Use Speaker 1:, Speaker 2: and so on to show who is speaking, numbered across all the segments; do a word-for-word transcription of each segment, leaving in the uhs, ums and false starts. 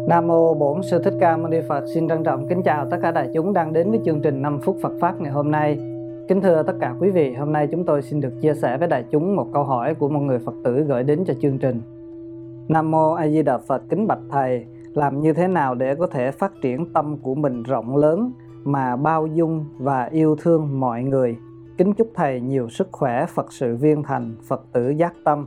Speaker 1: Nam mô Bổn Sư Thích Ca Mâu Ni Phật. Xin trân trọng kính chào tất cả đại chúng đang đến với chương trình năm phút Phật pháp ngày hôm nay. Kính thưa tất cả quý vị, hôm nay chúng tôi xin được chia sẻ với đại chúng một câu hỏi của một người Phật tử gửi đến cho chương trình. Nam mô A Di Đà Phật. Kính bạch thầy, làm như thế nào để có thể phát triển tâm của mình rộng lớn mà bao dung và yêu thương mọi người? Kính chúc thầy nhiều sức khỏe, Phật sự viên thành, Phật tử giác tâm.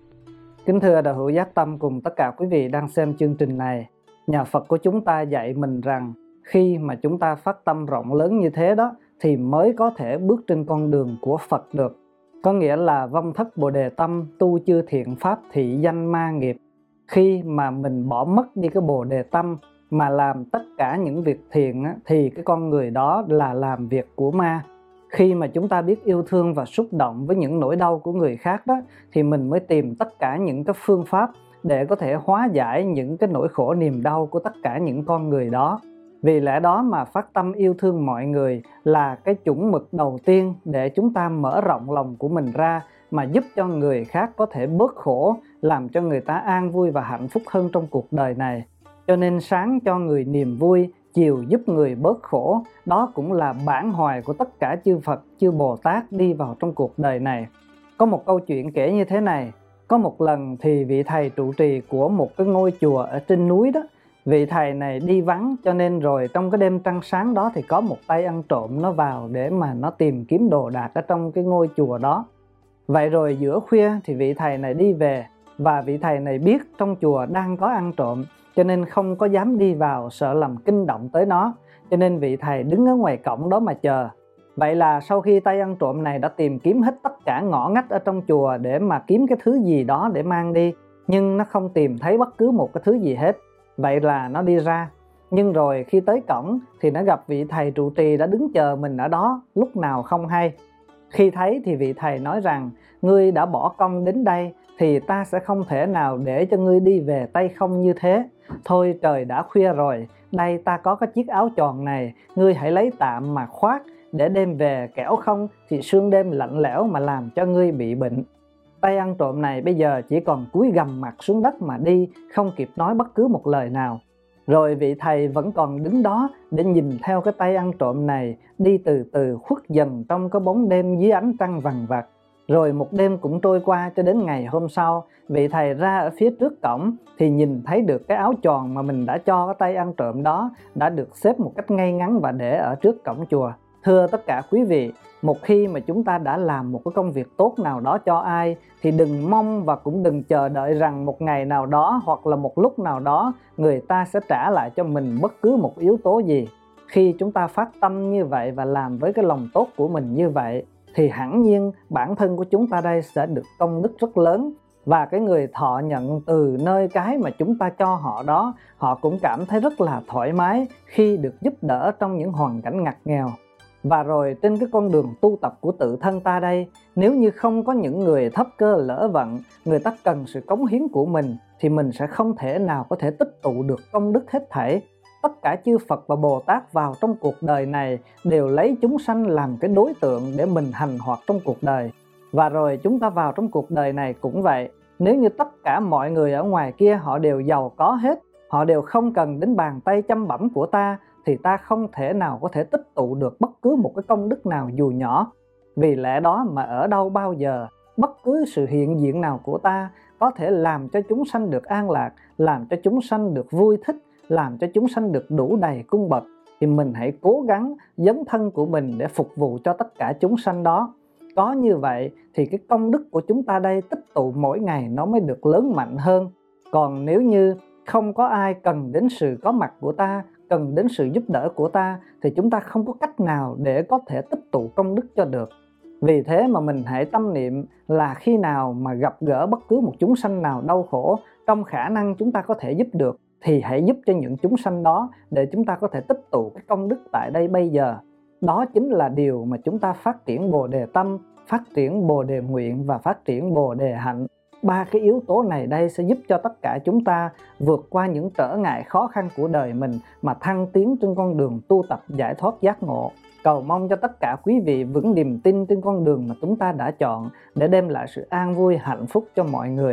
Speaker 1: Kính thưa đạo hữu giác tâm cùng tất cả quý vị đang xem chương trình này, nhà Phật của chúng ta dạy mình rằng khi mà chúng ta phát tâm rộng lớn như thế đó thì mới có thể bước trên con đường của Phật được. Có nghĩa là vong thất Bồ Đề tâm, tu chư thiện pháp thị danh ma nghiệp. Khi mà mình bỏ mất đi cái Bồ Đề tâm mà làm tất cả những việc thiện á, thì cái con người đó là làm việc của ma. Khi mà chúng ta biết yêu thương và xúc động với những nỗi đau của người khác đó thì mình mới tìm tất cả những cái phương pháp để có thể hóa giải những cái nỗi khổ niềm đau của tất cả những con người đó. Vì lẽ đó mà phát tâm yêu thương mọi người là cái chuẩn mực đầu tiên để chúng ta mở rộng lòng của mình ra mà giúp cho người khác có thể bớt khổ, làm cho người ta an vui và hạnh phúc hơn trong cuộc đời này. Cho nên sáng cho người niềm vui, chiều giúp người bớt khổ, đó cũng là bản hoài của tất cả chư Phật, chư Bồ Tát đi vào trong cuộc đời này. Có một câu chuyện kể như thế này. Có một lần thì vị thầy trụ trì của một cái ngôi chùa ở trên núi đó, vị thầy này đi vắng, cho nên rồi trong cái đêm trăng sáng đó thì có một tay ăn trộm nó vào để mà nó tìm kiếm đồ đạc ở trong cái ngôi chùa đó. Vậy rồi giữa khuya thì vị thầy này đi về, và vị thầy này biết trong chùa đang có ăn trộm, cho nên không có dám đi vào, sợ làm kinh động tới nó. Cho nên vị thầy đứng ở ngoài cổng đó mà chờ. Vậy là sau khi tay ăn trộm này đã tìm kiếm hết tất cả ngõ ngách ở trong chùa để mà kiếm cái thứ gì đó để mang đi, nhưng nó không tìm thấy bất cứ một cái thứ gì hết. Vậy là nó đi ra. Nhưng rồi khi tới cổng thì nó gặp vị thầy trụ trì đã đứng chờ mình ở đó lúc nào không hay. Khi thấy thì vị thầy nói rằng: ngươi đã bỏ công đến đây thì ta sẽ không thể nào để cho ngươi đi về tay không như thế. Thôi trời đã khuya rồi, đây ta có cái chiếc áo choàng này, ngươi hãy lấy tạm mà khoác để đem về, kẻo không thì sương đêm lạnh lẽo mà làm cho ngươi bị bệnh. Tay ăn trộm này bây giờ chỉ còn cúi gằm mặt xuống đất mà đi, không kịp nói bất cứ một lời nào. Rồi vị thầy vẫn còn đứng đó để nhìn theo cái tay ăn trộm này đi từ từ khuất dần trong cái bóng đêm dưới ánh trăng vằng vặc. Rồi một đêm cũng trôi qua cho đến ngày hôm sau, vị thầy ra ở phía trước cổng thì nhìn thấy được cái áo choàng mà mình đã cho cái tay ăn trộm đó đã được xếp một cách ngay ngắn và để ở trước cổng chùa. Thưa tất cả quý vị, một khi mà chúng ta đã làm một cái công việc tốt nào đó cho ai thì đừng mong và cũng đừng chờ đợi rằng một ngày nào đó hoặc là một lúc nào đó người ta sẽ trả lại cho mình bất cứ một yếu tố gì. Khi chúng ta phát tâm như vậy và làm với cái lòng tốt của mình như vậy thì hẳn nhiên bản thân của chúng ta đây sẽ được công đức rất lớn. Và cái người thọ nhận từ nơi cái mà chúng ta cho họ đó, họ cũng cảm thấy rất là thoải mái khi được giúp đỡ trong những hoàn cảnh ngặt nghèo. Và rồi trên cái con đường tu tập của tự thân ta đây, nếu như không có những người thấp cơ lỡ vận, người ta cần sự cống hiến của mình, thì mình sẽ không thể nào có thể tích tụ được công đức hết thảy. Tất cả chư Phật và Bồ Tát vào trong cuộc đời này đều lấy chúng sanh làm cái đối tượng để mình hành hoạt trong cuộc đời. Và rồi chúng ta vào trong cuộc đời này cũng vậy. Nếu như tất cả mọi người ở ngoài kia họ đều giàu có hết, họ đều không cần đến bàn tay chăm bẵm của ta, thì ta không thể nào có thể tích tụ được bất cứ một cái công đức nào dù nhỏ. Vì lẽ đó mà ở đâu bao giờ, bất cứ sự hiện diện nào của ta có thể làm cho chúng sanh được an lạc, làm cho chúng sanh được vui thích, làm cho chúng sanh được đủ đầy cung bậc, thì mình hãy cố gắng dấn thân của mình để phục vụ cho tất cả chúng sanh đó. Có như vậy thì cái công đức của chúng ta đây tích tụ mỗi ngày nó mới được lớn mạnh hơn. Còn nếu như không có ai cần đến sự có mặt của ta, cần đến sự giúp đỡ của ta, thì chúng ta không có cách nào để có thể tích tụ công đức cho được. Vì thế mà mình hãy tâm niệm là khi nào mà gặp gỡ bất cứ một chúng sanh nào đau khổ, trong khả năng chúng ta có thể giúp được, thì hãy giúp cho những chúng sanh đó để chúng ta có thể tích tụ cái công đức tại đây bây giờ. Đó chính là điều mà chúng ta phát triển Bồ Đề tâm, phát triển Bồ Đề nguyện và phát triển Bồ Đề hạnh. Ba cái yếu tố này đây sẽ giúp cho tất cả chúng ta vượt qua những trở ngại khó khăn của đời mình mà thăng tiến trên con đường tu tập giải thoát giác ngộ. Cầu mong cho tất cả quý vị vững niềm tin trên con đường mà chúng ta đã chọn để đem lại sự an vui hạnh phúc cho mọi người.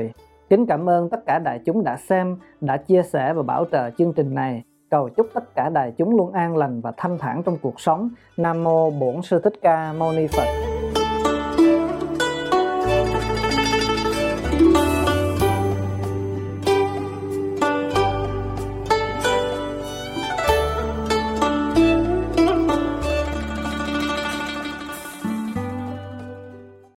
Speaker 1: Kính cảm ơn tất cả đại chúng đã xem, đã chia sẻ và bảo trợ chương trình này. Cầu chúc tất cả đại chúng luôn an lành và thanh thản trong cuộc sống. Nam mô Bổn Sư Thích Ca Mâu Ni Phật.